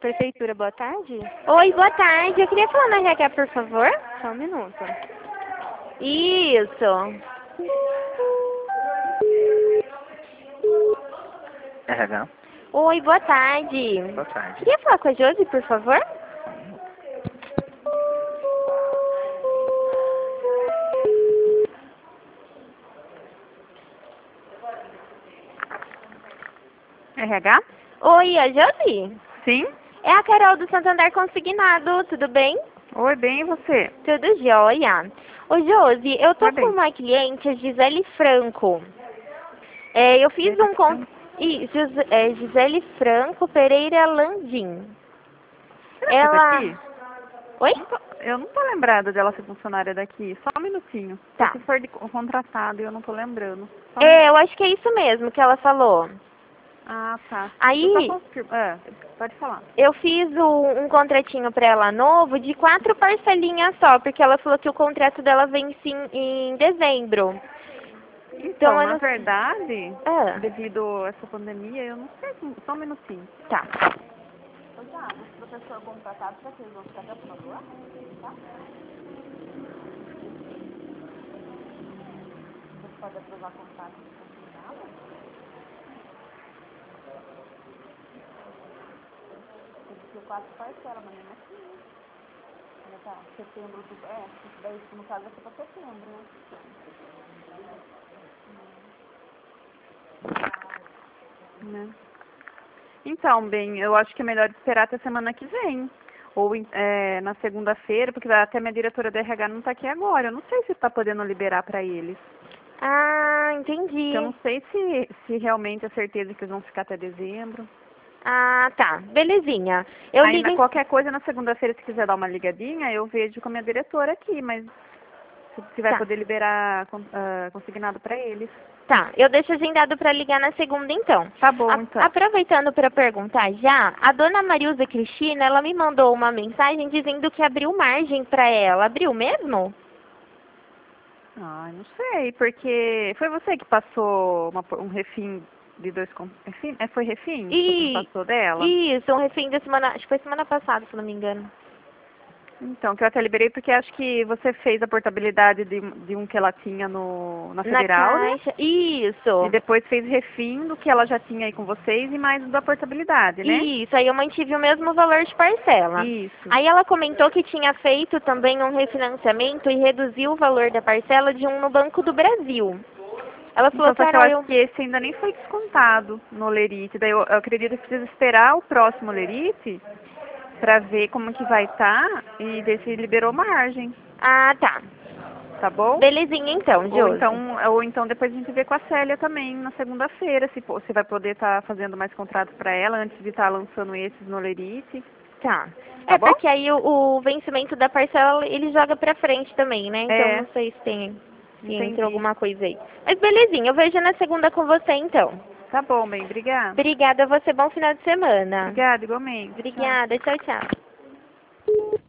Prefeitura, boa tarde. Oi, boa tarde. Eu queria falar na RH, por favor. Só um minuto. Isso. RH, Oi, boa tarde. boa tarde. Queria falar com a Josi, por favor. RH? Oi, a Josi? Sim? É a Carol do Santander Consignado, tudo bem? Oi, bem, e você? Tudo jóia. Ô, Josi, eu tô Tá com bem. uma cliente, a Gisele Franco. Eu fiz um... Gisele Franco Pereira Landim. Será que é Ela... daqui? Oi? Eu não tô lembrada dela ser funcionária daqui. Só um minutinho. Tá. Se for de contratado, eu não tô lembrando. Só um Eu acho que é isso mesmo que ela falou. Ah, tá. Aí- Eu só confirmo. Pode falar. Eu fiz um contratinho pra ela novo de 4 parcelinhas só, porque ela falou que o contrato dela vence em dezembro. Então, eu na não- verdade, Ah, devido a essa pandemia, eu não sei. Só um minutinho. tá. Os professores contratados, será que eles vão ficar até o final do ano? Tá? Você pode aprovar contrato consignado? Tem que ser 4 parcelas, mas mesmo assim. Já tá, setembro, outubro. Isso daí, no caso, vai ser pra setembro, né? Então, bem, eu acho que é melhor esperar até semana que vem. Ou na segunda-feira, porque até minha diretora da RH não está aqui agora. Eu não sei se está podendo liberar para eles. Ah, entendi. Eu não sei se realmente é certeza que eles vão ficar até dezembro. Ah, tá. Belezinha. Eu Aí, ligo em... qualquer coisa, na segunda-feira, se quiser dar uma ligadinha, eu vejo com a minha diretora aqui, mas se vai Tá. poder liberar consignado para eles. Tá, eu deixo agendado pra ligar na segunda então. Tá bom, então. Aproveitando para perguntar já, a dona Marilza Cristina, ela me mandou uma mensagem dizendo que abriu margem pra ela. Abriu mesmo? Ai, não sei, porque foi você que passou um refim de refim? Foi refim que você me passou dela? Isso, um refém da semana, acho que foi semana passada, se não me engano. Então, que eu até liberei porque acho que você fez a portabilidade de um que ela tinha na Federal, né? Caixa, isso. E depois fez refim do que ela já tinha aí com vocês e mais da portabilidade, né? Isso, aí eu mantive o mesmo valor de parcela. Isso. Aí ela comentou que tinha feito também um refinanciamento e reduziu o valor da parcela de um no Banco do Brasil. Ela falou, Então, só que eu Carol, acho que esse ainda nem foi descontado no Lerite. Daí eu acredito que precisa esperar o próximo Lerite para ver como que vai estar e ver se liberou margem. Ah, tá. Tá bom? Belezinha então, Josi. Ou então depois a gente vê com a Célia também na segunda-feira, se você vai poder estar fazendo mais contratos para ela antes de estar lançando esses no Lerite. Tá. Tá bom? Porque aí o vencimento da parcela ele joga pra frente também, né? Então É. não sei se tem, se Entendi. entrou alguma coisa aí. Mas belezinha, eu vejo na segunda com você então. Tá bom, bem, obrigada. Obrigada a você, bom final de semana. Obrigada, igualmente. Tchau. Obrigada, tchau, tchau.